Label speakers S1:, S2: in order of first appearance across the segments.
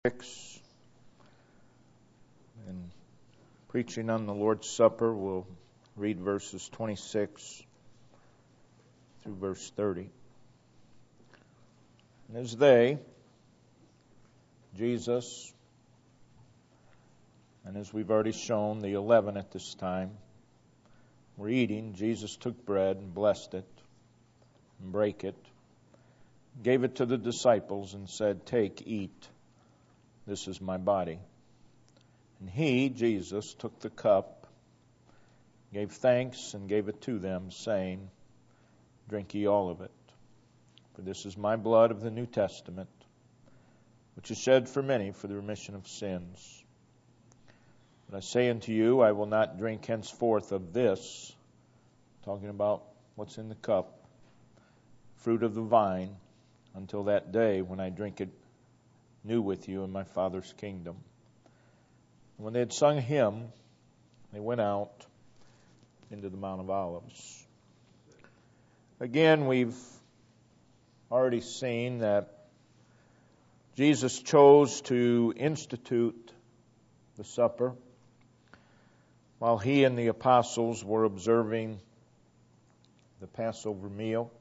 S1: 6. And preaching on the Lord's Supper, we'll read verses 26 through verse 30. And as they, Jesus, and as we've already shown, the 11 at this time, were eating, Jesus took bread and blessed it and brake it, gave it to the disciples and said, "Take, eat. This is my body." And he, Jesus, took the cup, gave thanks, and gave it to them, saying, "Drink ye all of it. For this is my blood of the New Testament, which is shed for many for the remission of sins. But I say unto you, I will not drink henceforth of this," talking about what's in the cup, "fruit of the vine, until that day when I drink it new with you in my Father's kingdom." And when they had sung a hymn, they went out into the Mount of Olives. Again, we've already seen that Jesus chose to institute the supper while he and the apostles were observing the Passover meal.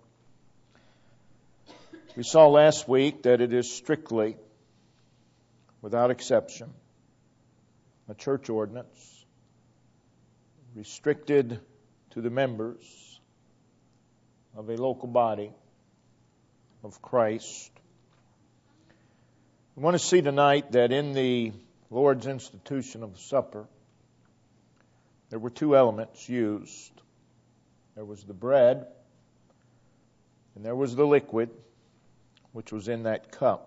S1: We saw last week that it is strictly, without exception, a church ordinance restricted to the members of a local body of Christ. We want to see tonight that in the Lord's institution of the supper, there were two elements used. There was the bread, and there was the liquid, which was in that cup.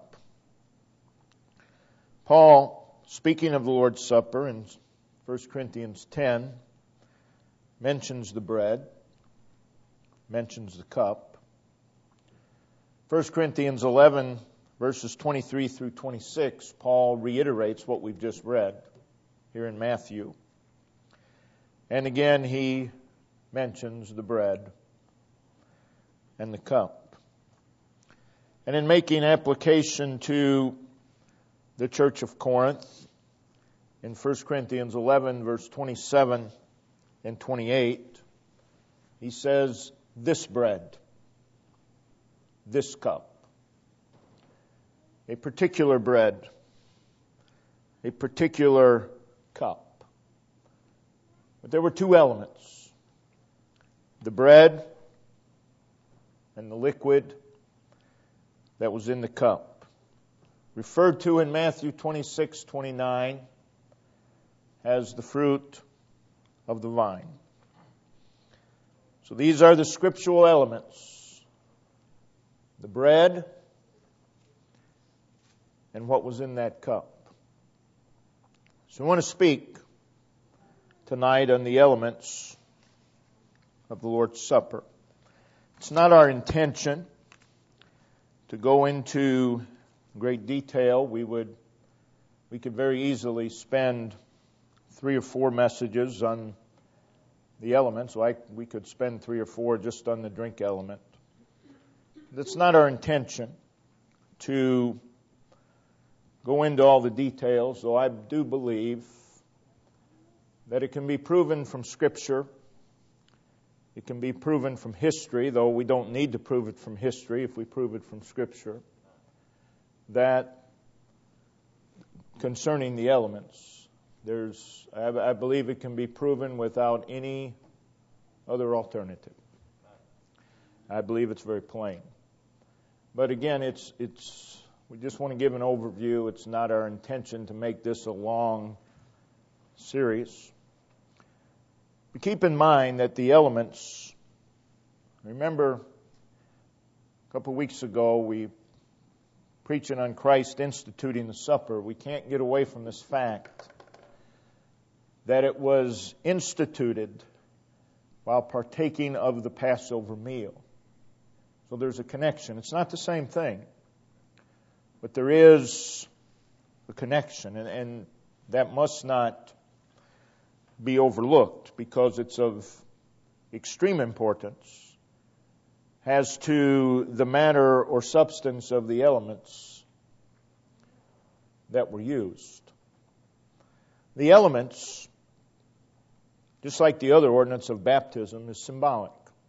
S1: Paul, speaking of the Lord's Supper in 1 Corinthians 10, mentions the bread, mentions the cup. 1 Corinthians 11, verses 23 through 26, Paul reiterates what we've just read here in Matthew. And again, he mentions the bread and the cup. And in making application to the church of Corinth, in 1 Corinthians 11, verse 27 and 28, he says, "This bread, this cup," a particular bread, a particular cup. But there were two elements, the bread and the liquid that was in the cup, referred to in Matthew 26:29 as the fruit of the vine. So these are the scriptural elements, the bread and what was in that cup. So I want to speak tonight on the elements of the Lord's Supper. It's not our intention to go into great detail. We could very easily spend 3 or 4 messages on the elements. We could spend 3 or 4 just on the drink element. That's not our intention to go into all the details, though I do believe that it can be proven from Scripture. It can be proven from history, though we don't need to prove it from history if we prove it from Scripture, that concerning the elements, I believe it can be proven without any other alternative. I believe it's very plain. But again, we just want to give an overview. It's not our intention to make this a long series. But keep in mind that the elements, remember a couple of weeks ago we preaching on Christ instituting the supper, we can't get away from this fact that it was instituted while partaking of the Passover meal. So there's a connection. It's not the same thing, but there is a connection, and that must not be overlooked because it's of extreme importance as to the matter or substance of the elements that were used. The elements, just like the other ordinance of baptism, is symbolic.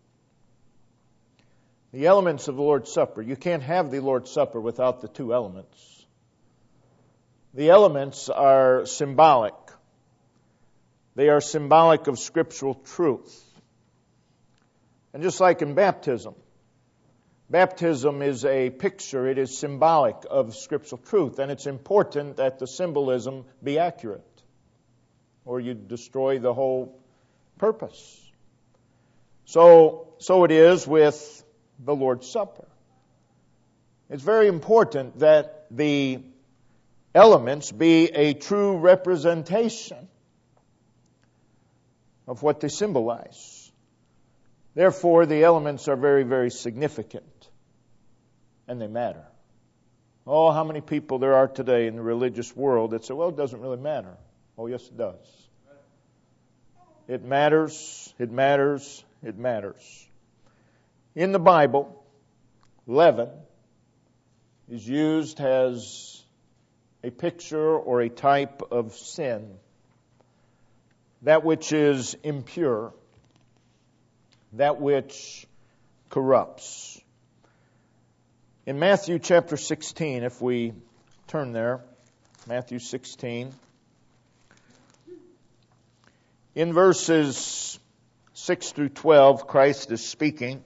S1: The elements of the Lord's Supper, you can't have the Lord's Supper without the two elements. The elements are symbolic. They are symbolic of scriptural truth. And just like in baptism, baptism is a picture, it is symbolic of scriptural truth, and it's important that the symbolism be accurate, or you destroy the whole purpose. So it is with the Lord's Supper. It's very important that the elements be a true representation of what they symbolize. Therefore, the elements are very, very significant, and they matter. Oh, how many people there are today in the religious world that say, well, it doesn't really matter. Oh, yes, it does. It matters, it matters, it matters. In the Bible, leaven is used as a picture or a type of sin, that which is impure, that which corrupts. In Matthew chapter 16, if we turn there, Matthew 16, in verses 6 through 12, Christ is speaking.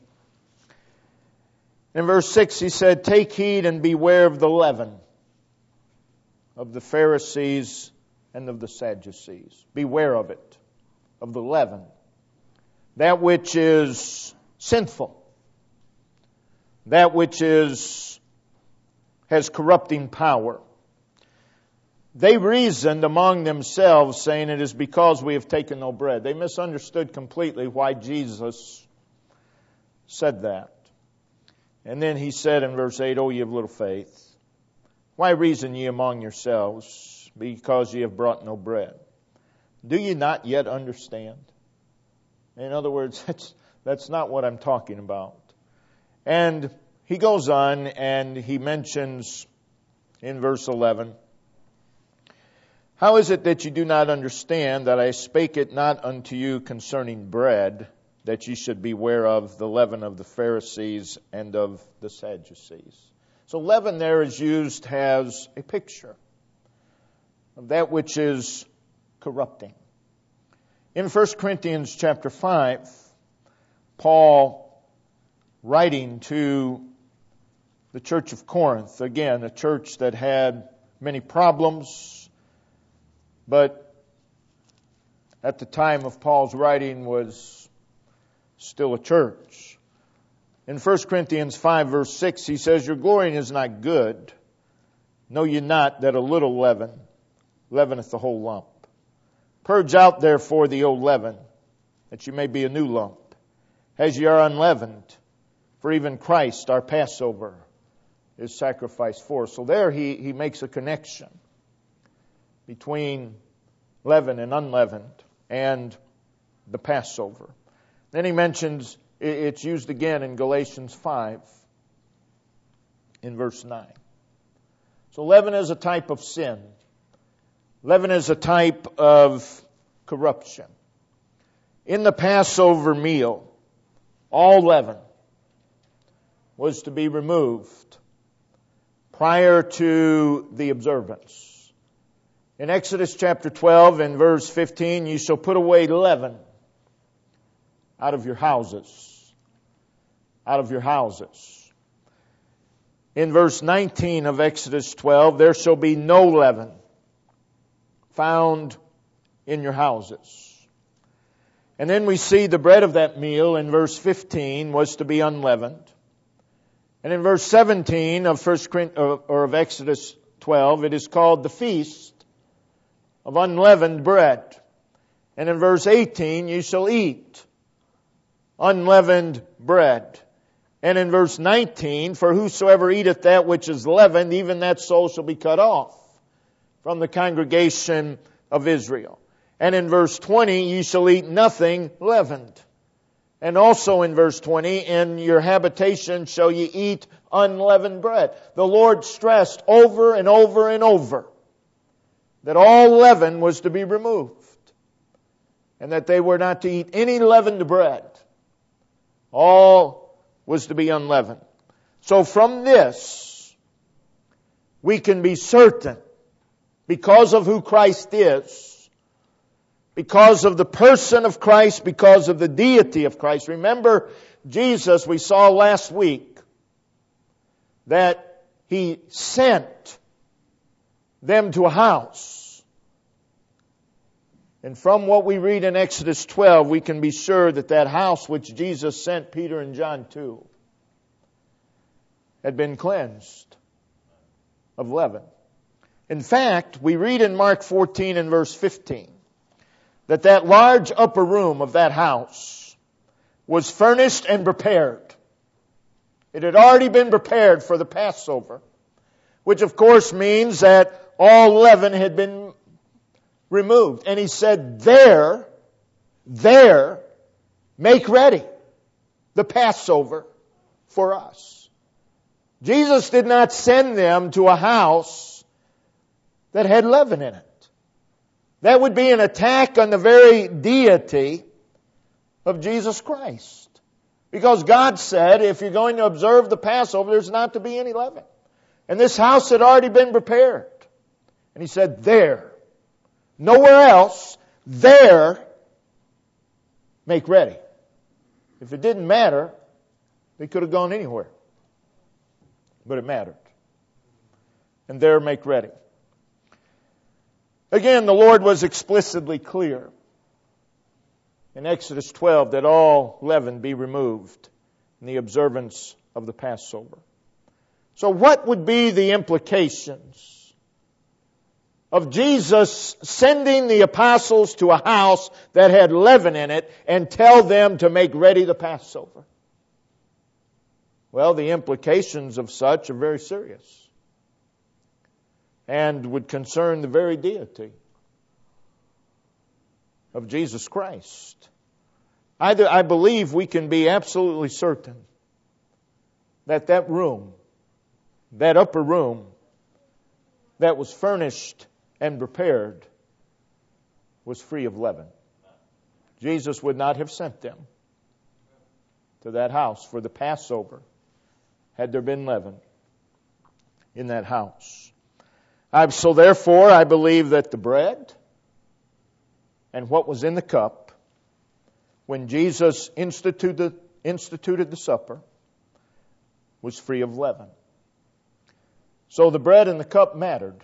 S1: In verse 6, he said, "Take heed and beware of the leaven of the Pharisees and of the Sadducees." Beware of it, of the leaven, that which is sinful, that which has corrupting power. They reasoned among themselves, saying, "It is because we have taken no bread." They misunderstood completely why Jesus said that. And then he said in verse 8, "O ye of little faith, why reason ye among yourselves, because ye have brought no bread? Do ye not yet understand?" In other words, that's not what I'm talking about. And he goes on and he mentions in verse 11, "How is it that you do not understand that I spake it not unto you concerning bread, that ye should beware of the leaven of the Pharisees and of the Sadducees?" So leaven there is used as a picture of that which is corrupting. In 1 Corinthians chapter 5, Paul, writing to the church of Corinth, again, a church that had many problems, but at the time of Paul's writing was still a church. In 1 Corinthians 5 verse 6, he says, "Your glorying is not good. Know ye not that a little leaven leaveneth the whole lump? Purge out therefore the old leaven, that ye may be a new lump, as ye are unleavened. For even Christ, our Passover, is sacrificed for us." So there he makes a connection between leaven and unleavened and the Passover. Then he mentions, it's used again in Galatians 5 in verse 9. So leaven is a type of sin. Leaven is a type of corruption. In the Passover meal, all leaven was to be removed prior to the observance. In Exodus chapter 12 and verse 15, "You shall put away leaven out of your houses." Out of your houses. In verse 19 of Exodus 12, "There shall be no leaven found in your houses." And then we see the bread of that meal in verse 15 was to be unleavened. And in verse 17 of Exodus 12, it is called the feast of unleavened bread. And in verse 18, "You shall eat unleavened bread." And in verse 19, "For whosoever eateth that which is leavened, even that soul shall be cut off from the congregation of Israel." And in verse 20, "Ye shall eat nothing leavened." And also in verse 20, "In your habitation shall ye eat unleavened bread." The Lord stressed over and over and over that all leaven was to be removed, and that they were not to eat any leavened bread. All was to be unleavened. So from this, we can be certain, because of who Christ is, because of the person of Christ, because of the deity of Christ. Remember, Jesus, we saw last week, that He sent them to a house. And from what we read in Exodus 12, we can be sure that that house which Jesus sent Peter and John to had been cleansed of leaven. In fact, we read in Mark 14 and verse 15 that that large upper room of that house was furnished and prepared. It had already been prepared for the Passover, which of course means that all leaven had been removed. And He said, there, make ready the Passover for us. Jesus did not send them to a house that had leaven in it. That would be an attack on the very deity of Jesus Christ. Because God said, if you're going to observe the Passover, there's not to be any leaven. And this house had already been prepared. And He said, there, nowhere else, there, make ready. If it didn't matter, they could have gone anywhere. But it mattered. And there, make ready. Again, the Lord was explicitly clear in Exodus 12 that all leaven be removed in the observance of the Passover. So what would be the implications of Jesus sending the apostles to a house that had leaven in it and tell them to make ready the Passover? Well, the implications of such are very serious and would concern the very deity of Jesus Christ. I believe we can be absolutely certain that that room, that upper room that was furnished and prepared, was free of leaven. Jesus would not have sent them to that house for the Passover had there been leaven in that house. So therefore, I believe that the bread and what was in the cup, when Jesus instituted the supper, was free of leaven. So the bread and the cup mattered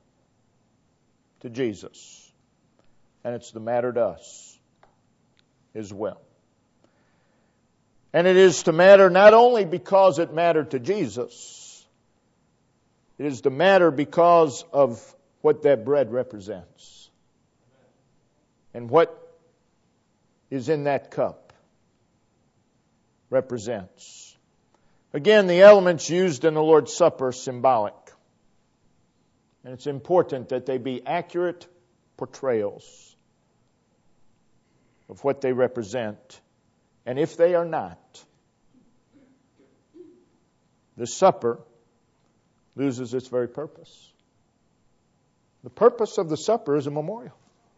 S1: to Jesus. And it's to matter to us as well. And it is to matter not only because it mattered to Jesus, it is to matter because of what that bread represents. And what is in that cup represents. Again, the elements used in the Lord's Supper are symbolic. And it's important that they be accurate portrayals of what they represent. And if they are not, the supper loses its very purpose. The purpose of the supper is a memorial.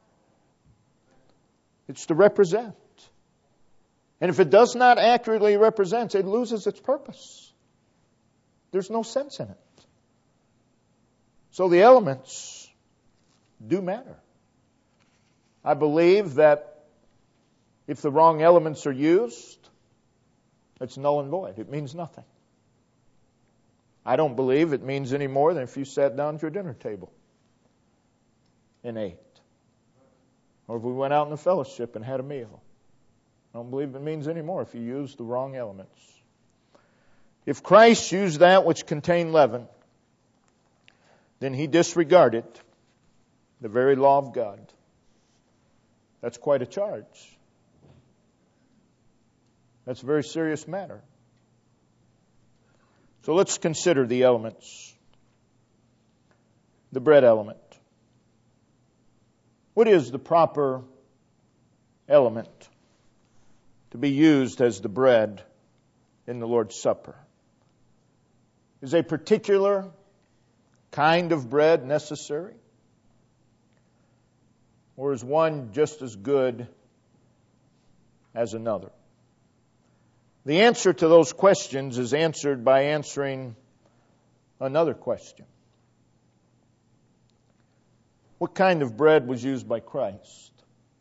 S1: It's to represent. And if it does not accurately represent, it loses its purpose. There's no sense in it. So the elements do matter. I believe that if the wrong elements are used, it's null and void. It means nothing. I don't believe it means any more than if you sat down at your dinner table and ate. Or if we went out in the fellowship and had a meal. I don't believe it means any more if you use the wrong elements. If Christ used that which contained leaven, then He disregarded the very law of God. That's quite a charge. That's a very serious matter. So let's consider the elements. The bread element. What is the proper element to be used as the bread in the Lord's Supper? Is a particular kind of bread necessary? Or is one just as good as another? The answer to those questions is answered by answering another question. What kind of bread was used by Christ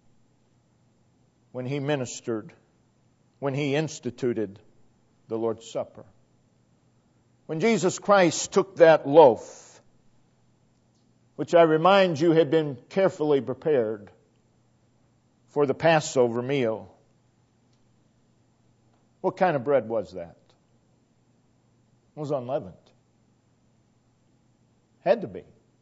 S1: when He ministered, when He instituted the Lord's Supper? When Jesus Christ took that loaf, which I remind you had been carefully prepared for the Passover meal, what kind of bread was that? It was unleavened. Had to be.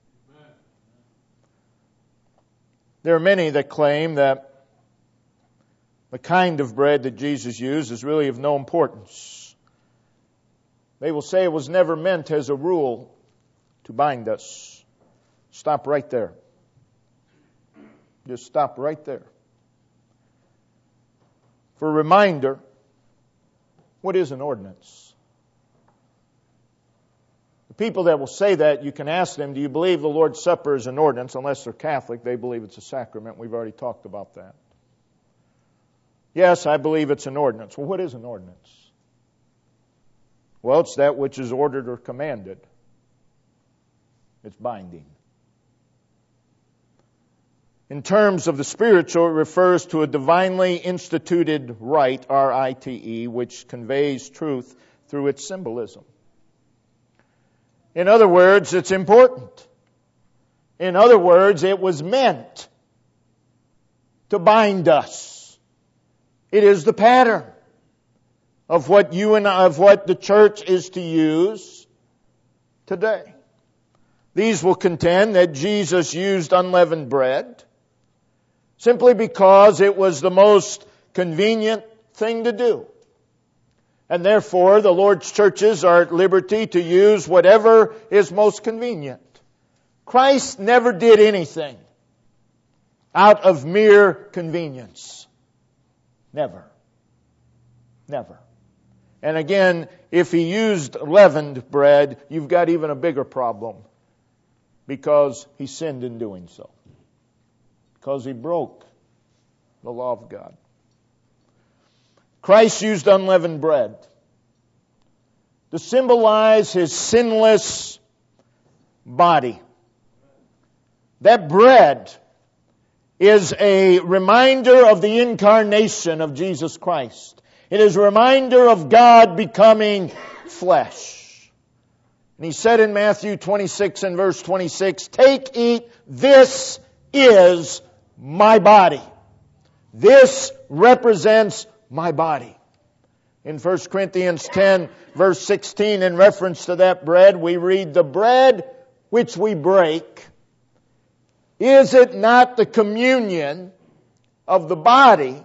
S1: There are many that claim that the kind of bread that Jesus used is really of no importance. They will say it was never meant as a rule to bind us. Stop right there. Just stop right there. For a reminder, what is an ordinance? The people that will say that, you can ask them, do you believe the Lord's Supper is an ordinance? Unless they're Catholic, they believe it's a sacrament. We've already talked about that. Yes, I believe it's an ordinance. Well, what is an ordinance? Well, it's that which is ordered or commanded. It's binding. In terms of the spiritual, it refers to a divinely instituted rite, R-I-T-E, which conveys truth through its symbolism. In other words, it's important. In other words, it was meant to bind us. It is the pattern of what the church is to use today. These will contend that Jesus used unleavened bread simply because it was the most convenient thing to do. And therefore, the Lord's churches are at liberty to use whatever is most convenient. Christ never did anything out of mere convenience. Never. Never. And again, if He used leavened bread, you've got even a bigger problem, because He sinned in doing so. Because He broke the law of God. Christ used unleavened bread to symbolize His sinless body. That bread is a reminder of the incarnation of Jesus Christ. It is a reminder of God becoming flesh. And He said in Matthew 26 and verse 26, "Take, eat, this is my body." This represents my body. In 1 Corinthians 10 verse 16, in reference to that bread, we read, "The bread which we break, is it not the communion of the body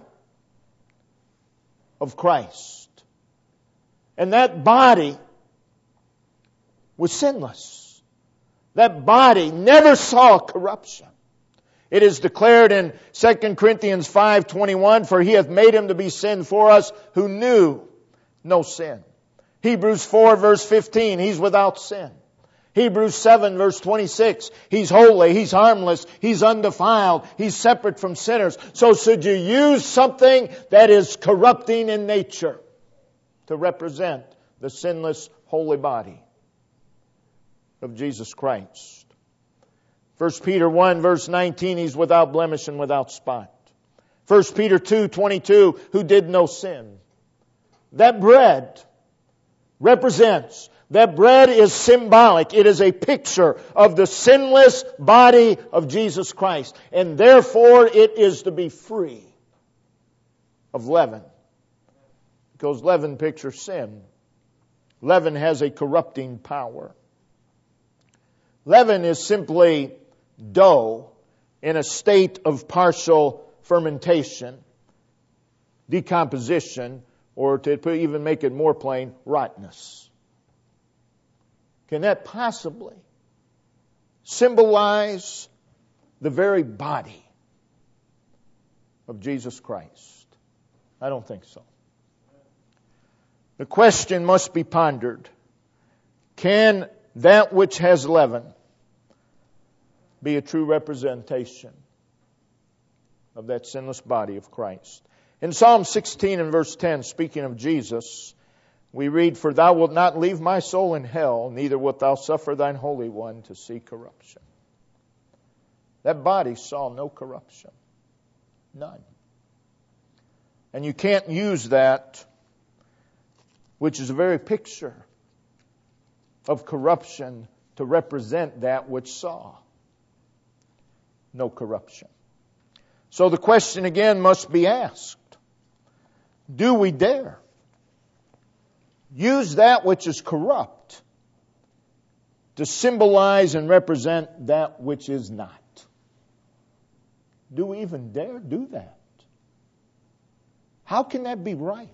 S1: of Christ?" And that body was sinless. That body never saw corruption. It is declared in 2 Corinthians 5:21, "For He hath made Him to be sin for us who knew no sin." Hebrews 4 verse 15, He's without sin. Hebrews 7 verse 26, He's holy, He's harmless, He's undefiled, He's separate from sinners. So should you use something that is corrupting in nature to represent the sinless, holy body of Jesus Christ? 1 Peter 1 verse 19, He's without blemish and without spot. 1 Peter 2:22, who did no sin. That bread represents, that bread is symbolic. It is a picture of the sinless body of Jesus Christ. And therefore it is to be free of leaven. Because leaven pictures sin. Leaven has a corrupting power. Leaven is simply dough in a state of partial fermentation, decomposition, or to even make it more plain, rottenness. Can that possibly symbolize the very body of Jesus Christ? I don't think so. The question must be pondered. Can that which has leaven be a true representation of that sinless body of Christ. In Psalm 16 and verse 10, speaking of Jesus, we read, "For thou wilt not leave my soul in hell, neither wilt thou suffer thine Holy One to see corruption." That body saw no corruption. None. And you can't use that, which is a very picture of corruption, to represent that which saw no corruption. So the question again must be asked, do we dare use that which is corrupt to symbolize and represent that which is not? Do we even dare do that? How can that be right?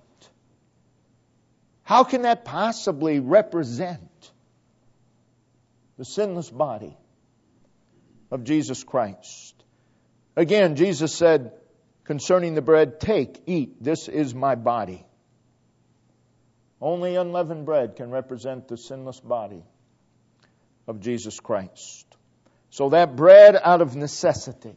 S1: How can that possibly represent the sinless body of Jesus Christ? Again, Jesus said concerning the bread, "Take, eat, this is my body." Only unleavened bread can represent the sinless body of Jesus Christ. So that bread, out of necessity,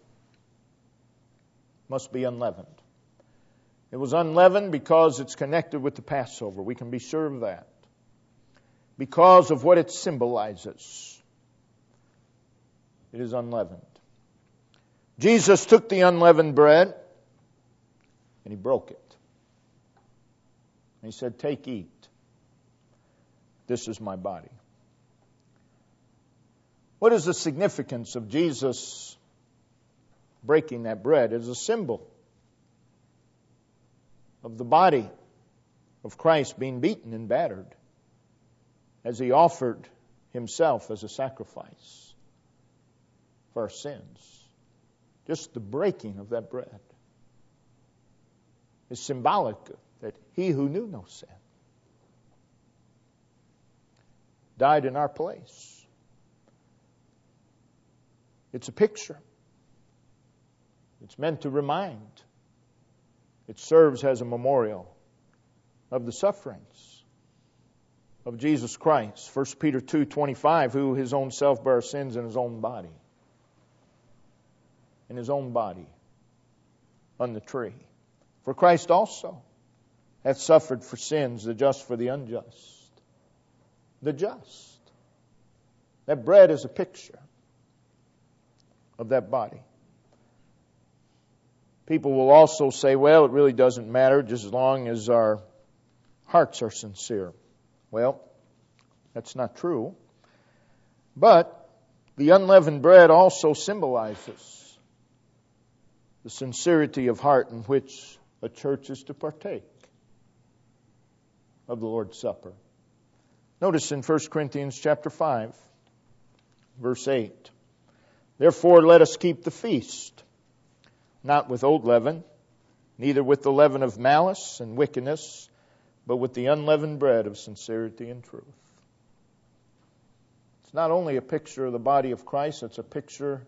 S1: must be unleavened. It was unleavened because it's connected with the Passover. We can be sure of that. Because of what it symbolizes. It is unleavened. Jesus took the unleavened bread and He broke it. And He said, "Take, eat. This is my body." What is the significance of Jesus breaking that bread? It is a symbol of the body of Christ being beaten and battered as He offered Himself as a sacrifice for our sins. Just the breaking of that bread is symbolic that He who knew no sin died in our place. It's a picture. It's meant to remind. It serves as a memorial of the sufferings of Jesus Christ. 1 Peter 2:25, who His own self bare our sins in His own body. In His own body on the tree. For Christ also hath suffered for sins, the just for the unjust. The just. That bread is a picture of that body. People will also say, well, it really doesn't matter just as long as our hearts are sincere. Well, that's not true. But the unleavened bread also symbolizes the sincerity of heart in which a church is to partake of the Lord's Supper. Notice in 1 Corinthians chapter 5, verse 8, "Therefore let us keep the feast, not with old leaven, neither with the leaven of malice and wickedness, but with the unleavened bread of sincerity and truth." It's not only a picture of the body of Christ, it's a picture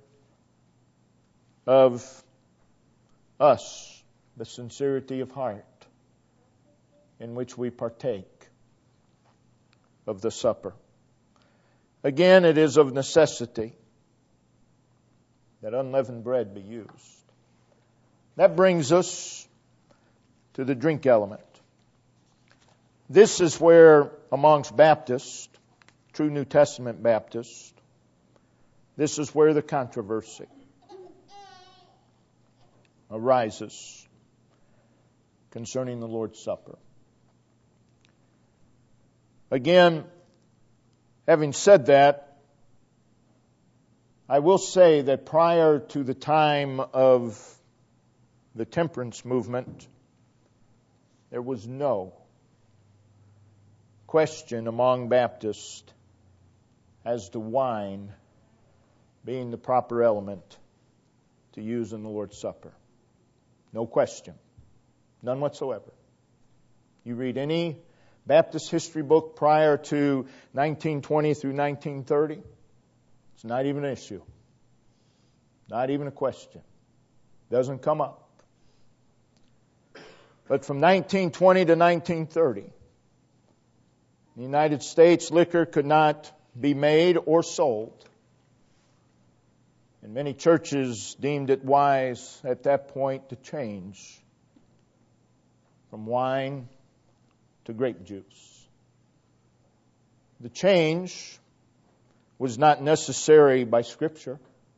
S1: of us, the sincerity of heart in which we partake of the supper. Again, it is of necessity that unleavened bread be used. That brings us to the drink element. This is where, amongst Baptists, true New Testament Baptists, this is where the controversy arises concerning the Lord's Supper. Again, having said that, I will say that prior to the time of the temperance movement, there was no question among Baptists as to wine being the proper element to use in the Lord's Supper. No question. None whatsoever. You read any Baptist history book prior to 1920 through 1930, it's not even an issue. Not even a question. Doesn't come up. But from 1920 to 1930, in the United States, liquor could not be made or sold And many churches deemed it wise at that point to change from wine to grape juice. The change was not necessary by Scripture.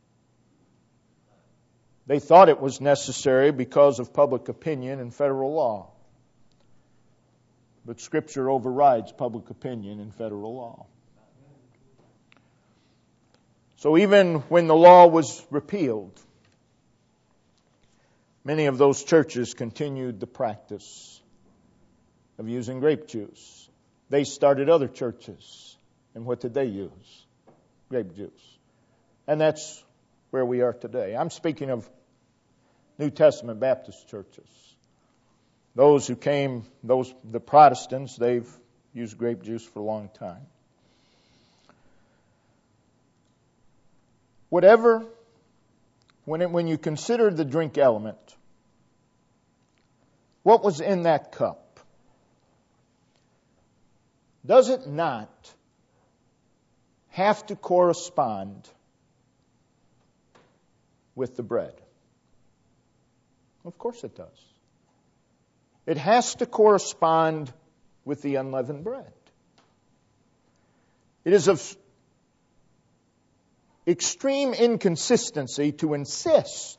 S1: They thought it was necessary because of public opinion and federal law. But Scripture overrides public opinion and federal law. So even when the law was repealed, many of those churches continued the practice of using grape juice. They started other churches. And what did they use? Grape juice. And that's where we are today. I'm speaking of New Testament Baptist churches. Those who came, the Protestants, they've used grape juice for a long time. Whatever, when you consider the drink element, what was in that cup? Does it not have to correspond with the bread? Of course it does. It has to correspond with the unleavened bread. It is of extreme inconsistency to insist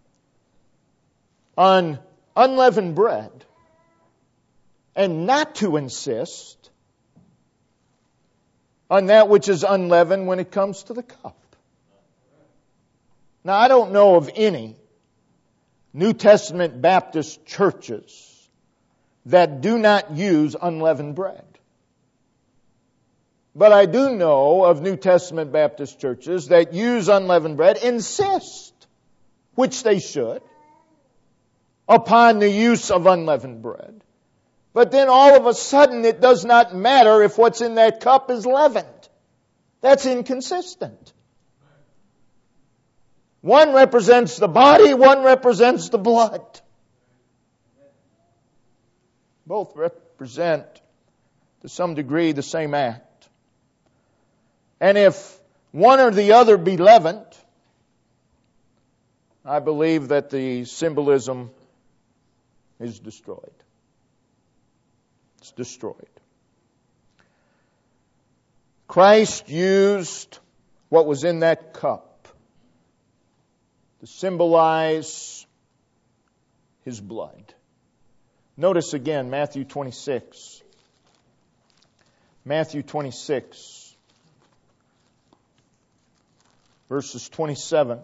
S1: on unleavened bread and not to insist on that which is unleavened when it comes to the cup. Now, I don't know of any New Testament Baptist churches that do not use unleavened bread. But I do know of New Testament Baptist churches that use unleavened bread, insist, which they should, upon the use of unleavened bread. But then all of a sudden it does not matter if what's in that cup is leavened. That's inconsistent. One represents the body, one represents the blood. Both represent, to some degree, the same act. And if one or the other be leavened, I believe that the symbolism is destroyed. It's destroyed. Christ used what was in that cup to symbolize His blood. Notice again Matthew 26. Matthew 26, verses 27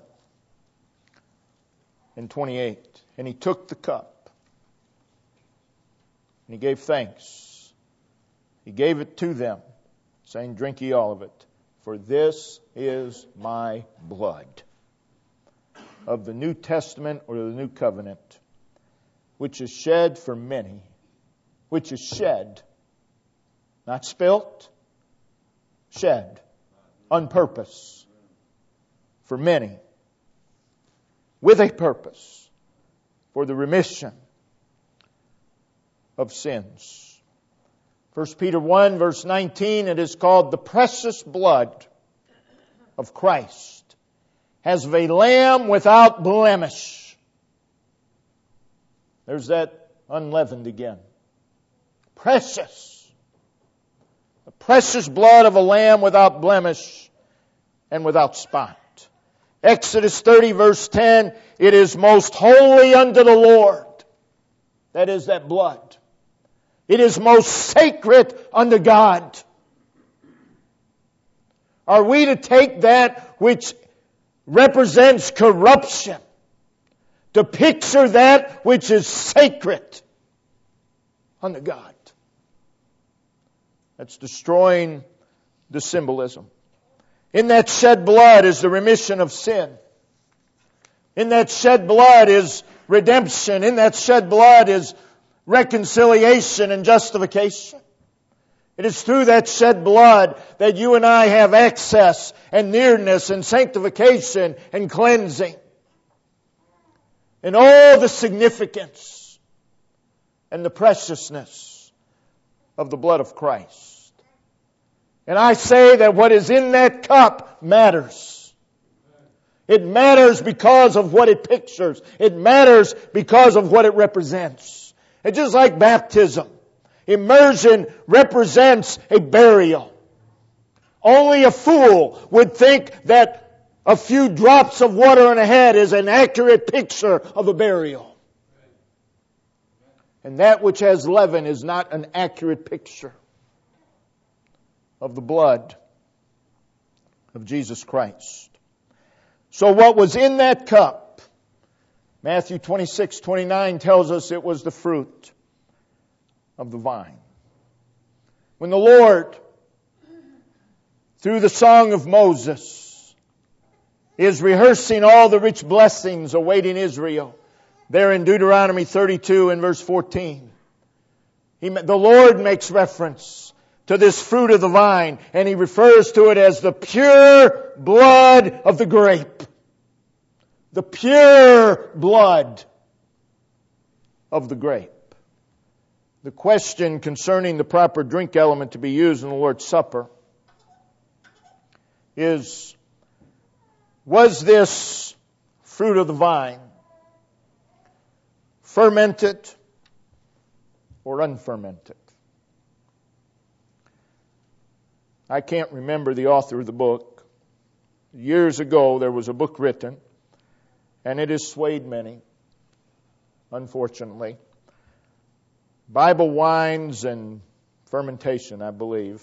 S1: and 28. And He took the cup, and He gave thanks. He gave it to them, saying, "Drink ye all of it, for this is my blood of the New Testament or the New Covenant, which is shed for many," which is shed, not spilt, shed, on purpose, for many, with a purpose, for the remission of sins. 1 Peter 1 verse 19, it is called the precious blood of Christ, as of a lamb without blemish. There's that unleavened again. Precious. The precious blood of a lamb without blemish and without spot. Exodus 30 verse 10, it is most holy unto the Lord. That is that blood. It is most sacred unto God. Are we to take that which represents corruption to picture that which is sacred unto God? That's destroying the symbolism. In that shed blood is the remission of sin. In that shed blood is redemption. In that shed blood is reconciliation and justification. It is through that shed blood that you and I have access and nearness and sanctification and cleansing. And all the significance and the preciousness of the blood of Christ. And I say that what is in that cup matters. It matters because of what it pictures. It matters because of what it represents. It's just like baptism. Immersion represents a burial. Only a fool would think that a few drops of water on a head is an accurate picture of a burial. And that which has leaven is not an accurate picture of the blood of Jesus Christ. So what was in that cup, Matthew 26:29 tells us it was the fruit of the vine. When the Lord, through the song of Moses, is rehearsing all the rich blessings awaiting Israel, there in Deuteronomy 32 and verse 14, the Lord makes reference to this fruit of the vine, and He refers to it as the pure blood of the grape. The pure blood of the grape. The question concerning the proper drink element to be used in the Lord's Supper is, was this fruit of the vine fermented or unfermented? I can't remember the author of the book. Years ago, there was a book written, and it has swayed many, unfortunately. Bible Wines and Fermentation, I believe.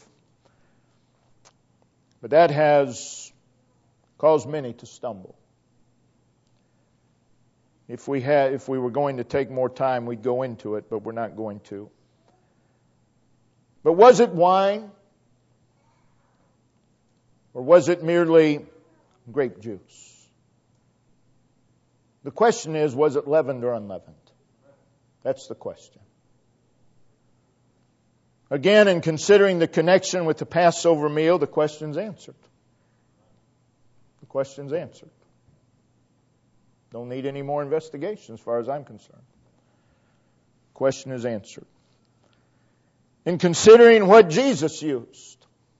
S1: But that has caused many to stumble. If we were going to take more time, we'd go into it, but we're not going to. But was it wine? Or was it merely grape juice? The question is, was it leavened or unleavened? That's the question. Again, in considering the connection with the Passover meal, the question's answered. The question's answered. Don't need any more investigation as far as I'm concerned. The question is answered. In considering what Jesus used,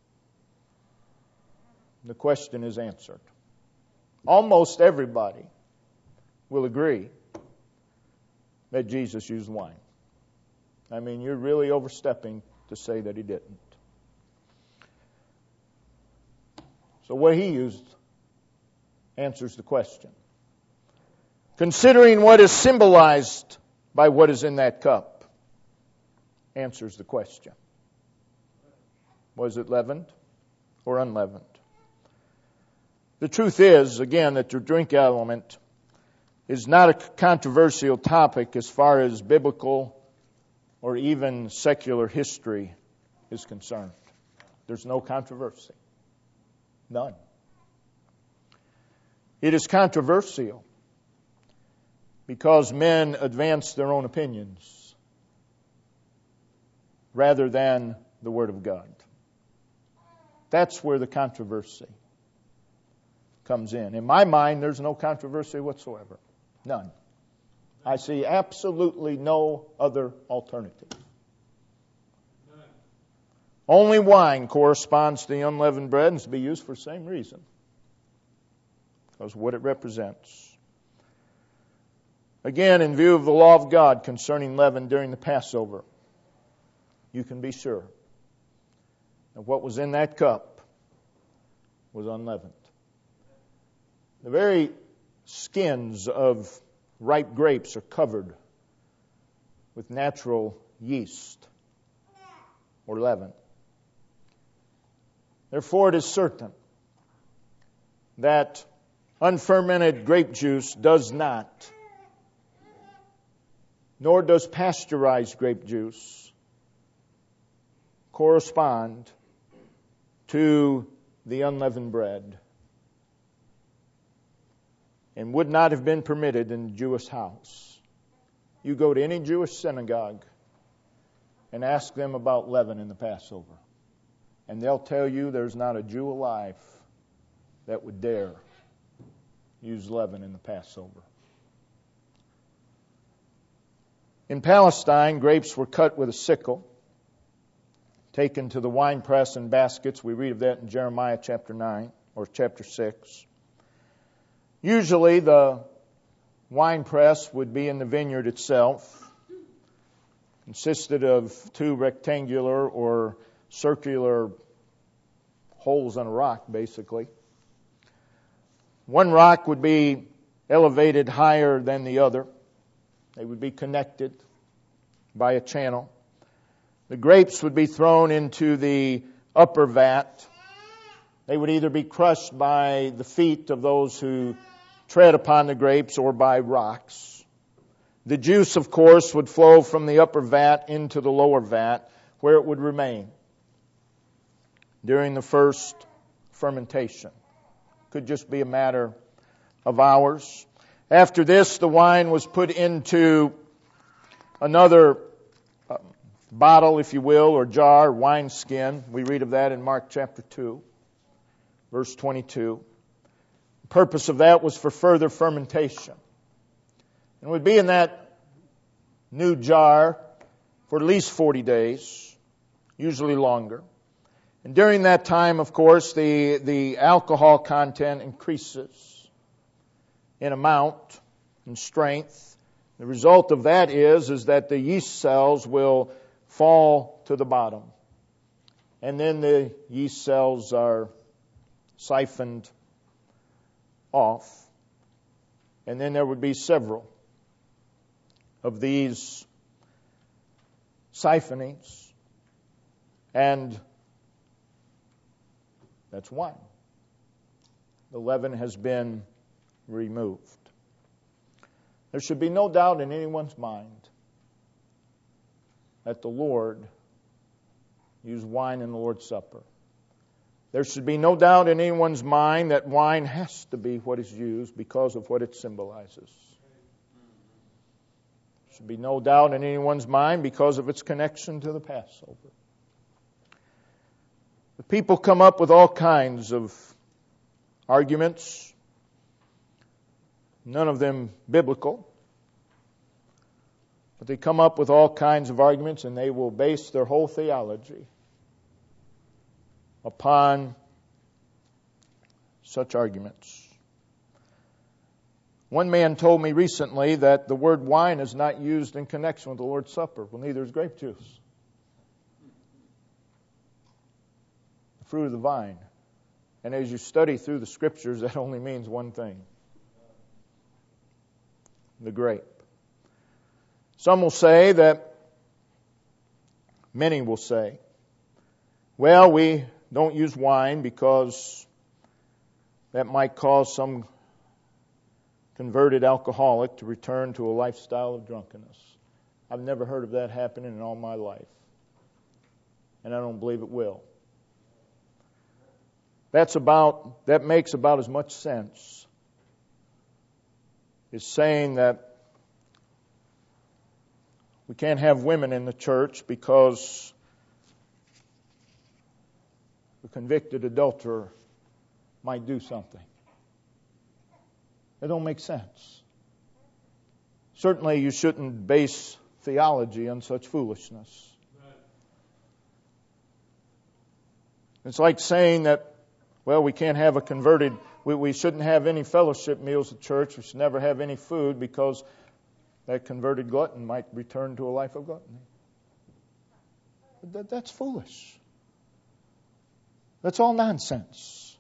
S1: the question is answered. Almost everybody will agree that Jesus used wine. I mean, you're really overstepping to say that He didn't. So what He used answers the question. Considering what is symbolized by what is in that cup answers the question. Was it leavened or unleavened? The truth is, again, that the drink element is not a controversial topic as far as biblical or even secular history is concerned. There's no controversy. None. It is controversial because men advance their own opinions rather than the Word of God. That's where the controversy comes in. In my mind, there's no controversy whatsoever. None. I see absolutely no other alternative. None. Only wine corresponds to the unleavened bread and is to be used for the same reason. Because what it represents. Again, in view of the law of God concerning leaven during the Passover, you can be sure that what was in that cup was unleavened. The very skins of ripe grapes are covered with natural yeast or leaven. Therefore, it is certain that unfermented grape juice does not, nor does pasteurized grape juice, correspond to the unleavened bread, and would not have been permitted in the Jewish house. You go to any Jewish synagogue and ask them about leaven in the Passover, and they'll tell you there's not a Jew alive that would dare use leaven in the Passover. In Palestine, grapes were cut with a sickle, taken to the winepress in baskets. We read of that in Jeremiah chapter 9 or chapter 6. Usually the wine press would be in the vineyard itself. Consisted of two rectangular or circular holes in a rock, basically. One rock would be elevated higher than the other. They would be connected by a channel. The grapes would be thrown into the upper vat. They would either be crushed by the feet of those who tread upon the grapes or by rocks. The juice, of course, would flow from the upper vat into the lower vat, where it would remain during the first fermentation. Could just be a matter of hours. After this, the wine was put into another bottle, if you will, or jar, wine skin. We read of that in Mark chapter 2, verse 22. The purpose of that was for further fermentation. And would be in that new jar for at least 40 days, usually longer. And during that time, of course, the alcohol content increases in amount and strength. The result of that is that the yeast cells will fall to the bottom. And then the yeast cells are siphoned off. And then there would be several of these siphonings. And that's wine. The leaven has been removed. There should be no doubt in anyone's mind that the Lord used wine in the Lord's Supper. There should be no doubt in anyone's mind that wine has to be what is used because of what it symbolizes. There should be no doubt in anyone's mind because of its connection to the Passover. The people come up with all kinds of arguments, none of them biblical. But they come up with all kinds of arguments, and they will base their whole theology upon such arguments. One man told me recently that the word wine is not used in connection with the Lord's Supper. Well, neither is grape juice. The fruit of the vine. And as you study through the Scriptures, that only means one thing. The grape. Some will say that, many will say, well, we don't use wine because that might cause some converted alcoholic to return to a lifestyle of drunkenness. I've never heard of that happening in all my life. And I don't believe it will. That makes about as much sense as saying that we can't have women in the church because a convicted adulterer might do something. That don't make sense. Certainly you shouldn't base theology on such foolishness. It's like saying that, well, we can't have a converted, we shouldn't have any fellowship meals at church, we should never have any food because that converted glutton might return to a life of gluttony. That's foolish. That's all nonsense.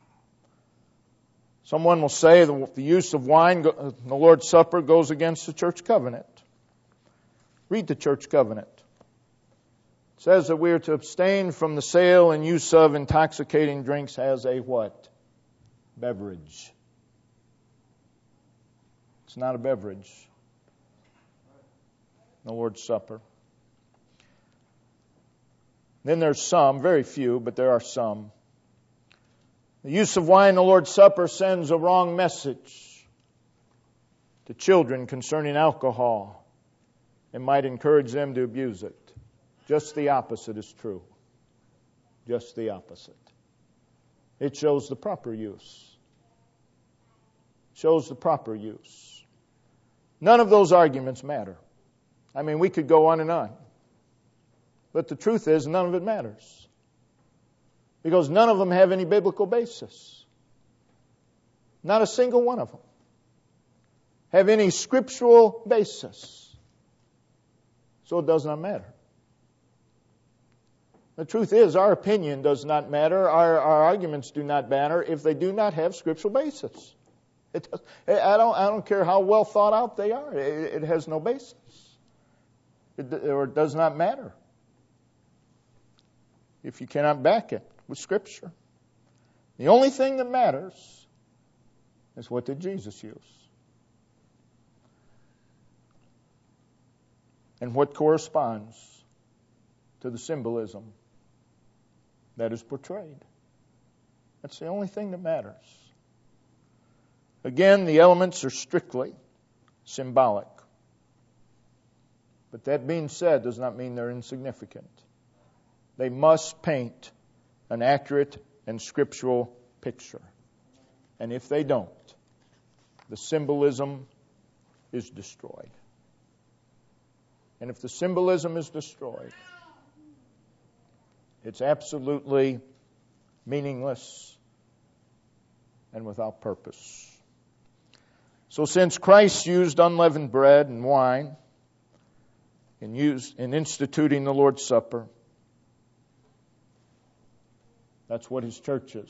S1: Someone will say that the use of wine in the Lord's Supper goes against the church covenant. Read the church covenant. It says that we are to abstain from the sale and use of intoxicating drinks as a what? Beverage. It's not a beverage. The Lord's Supper. Then there's some, very few, but there are some. The use of wine in the Lord's Supper sends a wrong message to children concerning alcohol and might encourage them to abuse it. Just the opposite is true. Just the opposite. It shows the proper use. Shows the proper use. None of those arguments matter. I mean, we could go on and on. But the truth is, none of it matters. Because none of them have any biblical basis. Not a single one of them have any scriptural basis. So it does not matter. The truth is, our opinion does not matter. Our arguments do not matter if they do not have scriptural basis. I don't care how well thought out they are. It has no basis. It does not matter if you cannot back it with Scripture. The only thing that matters is what did Jesus use? And what corresponds to the symbolism that is portrayed. That's the only thing that matters. Again, the elements are strictly symbolic. But that being said does not mean they're insignificant. They must paint an accurate and scriptural picture. And if they don't, the symbolism is destroyed. And if the symbolism is destroyed, it's absolutely meaningless and without purpose. So since Christ used unleavened bread and wine in instituting the Lord's Supper, that's what His churches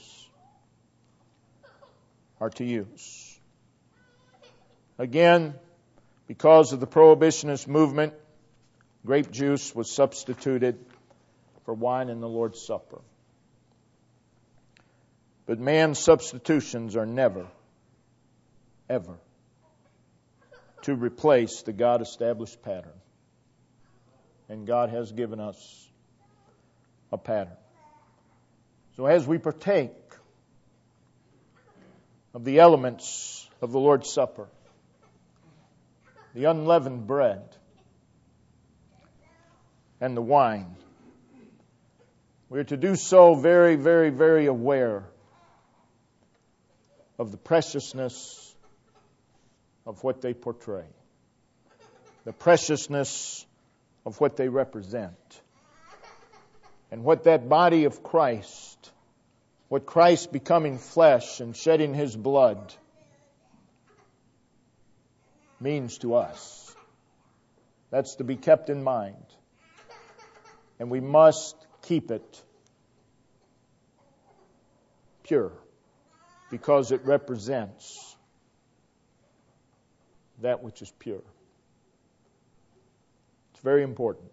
S1: are to use. Again, because of the prohibitionist movement, grape juice was substituted for wine in the Lord's Supper. But man's substitutions are never, ever to replace the God-established pattern. And God has given us a pattern. So as we partake of the elements of the Lord's Supper, the unleavened bread and the wine, we are to do so very, very, very aware of the preciousness of what they portray, the preciousness of what they represent, and what that body of Christ, what Christ becoming flesh and shedding His blood means to us. That's to be kept in mind. And we must keep it pure because it represents that which is pure. It's very important.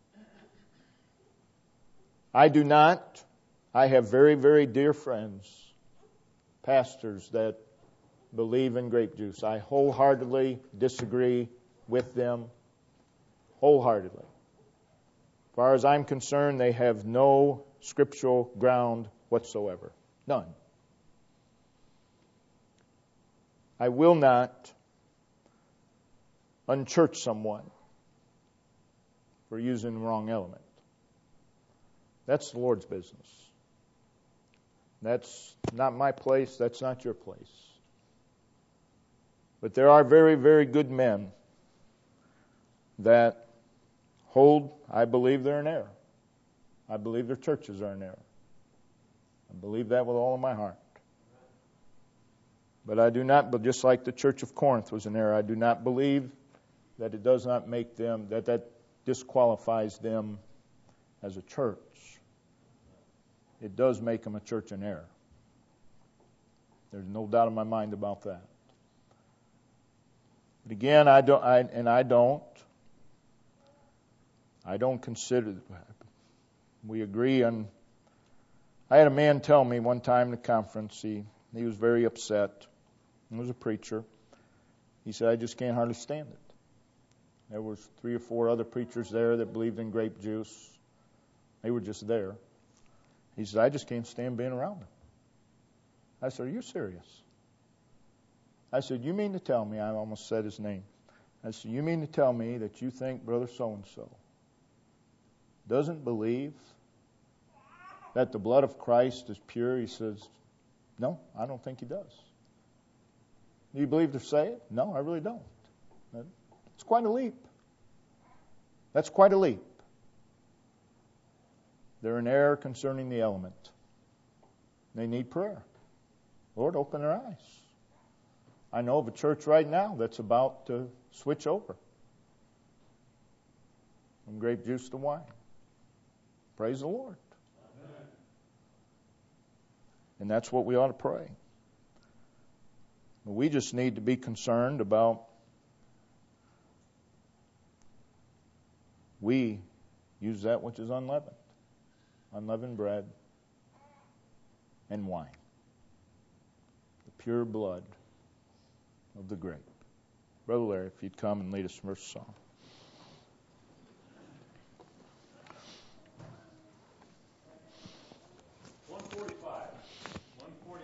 S1: I have very, very dear friends, pastors that believe in grape juice. I wholeheartedly disagree with them, wholeheartedly. As far as I'm concerned, they have no scriptural ground whatsoever. None. I will not unchurch someone for using the wrong element. That's the Lord's business. That's not my place. That's not your place. But there are very, very good men that hold, I believe they're in error. I believe their churches are in error. I believe that with all of my heart. But I do not, but just like the Church of Corinth was in error, I do not believe that it does not make them, that disqualifies them as a church. It does make them a church in error. There's no doubt in my mind about that. But again, I don't consider, we agree on, I had a man tell me one time in a conference, he was very upset. He was a preacher. He said, I just can't hardly stand it. There was 3 or 4 other preachers there that believed in grape juice. They were just there. He said, I just can't stand being around them. I said, are you serious? I said, you mean to tell me, I almost said his name. I said, you mean to tell me that you think Brother so-and-so doesn't believe that the blood of Christ is pure? He says, no, I don't think he does. Do you believe to say it? No, I really don't. It's quite a leap. That's quite a leap. They're in error concerning the element. They need prayer. Lord, open their eyes. I know of a church right now that's about to switch over from grape juice to wine. Praise the Lord. Amen. And that's what we ought to pray. We just need to be concerned about we use that which is unleavened bread and wine, the pure blood of the grape. Brother Larry, if you'd come and lead us first song.